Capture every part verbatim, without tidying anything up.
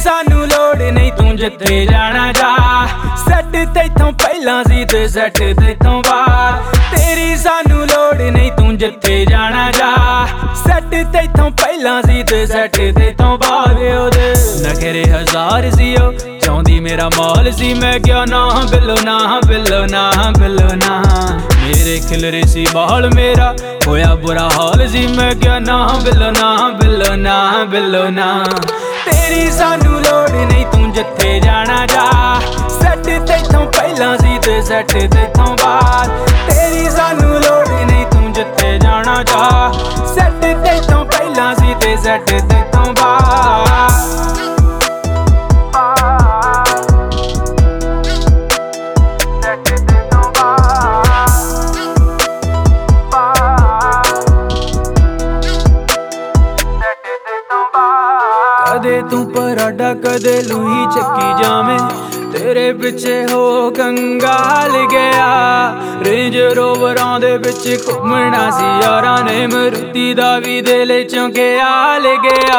सानू लोड़ नहीं तू जिथे जाना जा सैट तैथों पहला सी ते सैट तैथों बाद तेरी सानू लोड़ नहीं तू जिथे जाना जा सैट तैथों पहला सी ते सैट तैथों बाद ओदे नखरे हजार सी ओ चाहती मेरा माल सी मैं क्या ना बिलो ना बिलो ना बिलो ना मेरे खिलरे सी बाल मेरा होया बुरा हाल सी मैं क्या ना बिलो ना बिलो ना बिलो ना तेरी सानू लोड़ नहीं तू जिथे जाना जा सैट तैथों पहला सी ते सैट तैथों बाद तेरी सानू लोड़ नहीं तू जिथे जाना जा सैट तैथों पहला सी ते सैट तैथों बाद कदे तू पराडा कदे लूही चक्की जावे तेरे पिछे हो कंगाल गया रेंज रोवरां दे विच घुमना सी यारां ने मरुती दा वी दिल चौंकिया ले गया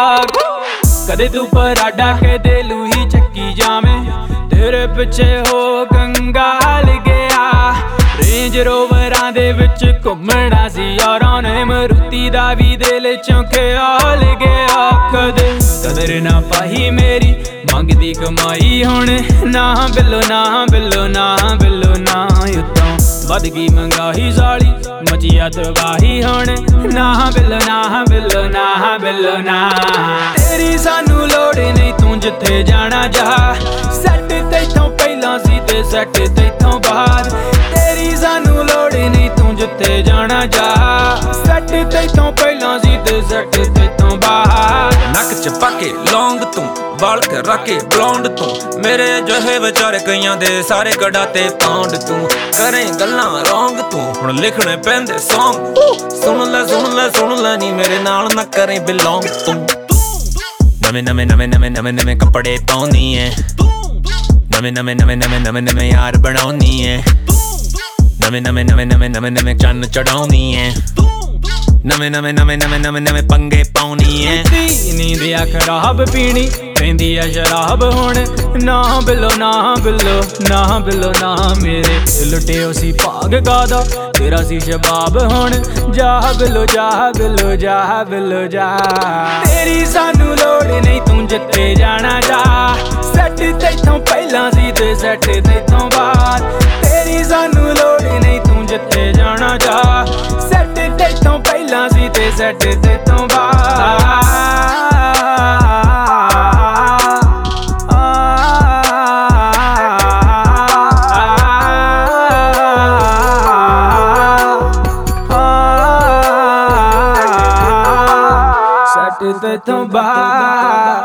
कदे तू पराडा कदे लूही चक्की जावे तेरे पिछे हो कंगाल गया रेंज रोवरां दे विच घुमना सी यारां ने मरुती दा वी दिल चौंकिया ले गया कदे कदर ना पाई मेरी मंगदी कमाई हुण ना बिलो ना बिलो ना बिलो ना उत्तों वध गई महंगाई साली मचिया तबाही हुण ना बिलो ना बिलो ना बिलो ना तेरी सानू लोड़ नहीं तू जिथे जाना जा सैट तैथों पहला सी ते सैट तैथों बाद तेरी सानू लोड़ नहीं तू जिथे जाना जा सैट तैथों पहला सी ते सैट तैथों बाद नक च पाके लौंग तू वाल करा के ब्लॉन्ड तू मेरे जोहे विचारे कईयां दे सारे कढ़ाते पाउंड तू करें गल्लां रौंग तू हुण लिखने पैंदे सॉन्ग सुन ले सुन ले सुन ले नी मेरे नाल ना करें बिलोंग तू नवे नवे नवे नवे नवे नवे कपड़े पाउंदी है नवे नवे नवे नवे नवे नवे यार बनाउंदी है नवे नवे नवे नवे नवे नवे चन्न चढ़ाउंदी है नवे नवे नवे नवे नवे नवे पंगे पाउनी है नींद आ खराब पीनी पैंदी है शराब हुण ना बिलो ना बिलो ना बिलो ना मेरे लुटे सी भाग गादा तेरा सी शबाब हुण जा बिलो जा बिलो जा बिलो जा तेरी सानू लोड़ नहीं तू जिथे जाना जा सैट तैथों पहला सी ते सैट तैथों बाद तेरी सानू लोड़ नहीं तू जिथे जाना जा सैट तैथों पहला सी ते सैट तैथों बाद सैट तैथों बाद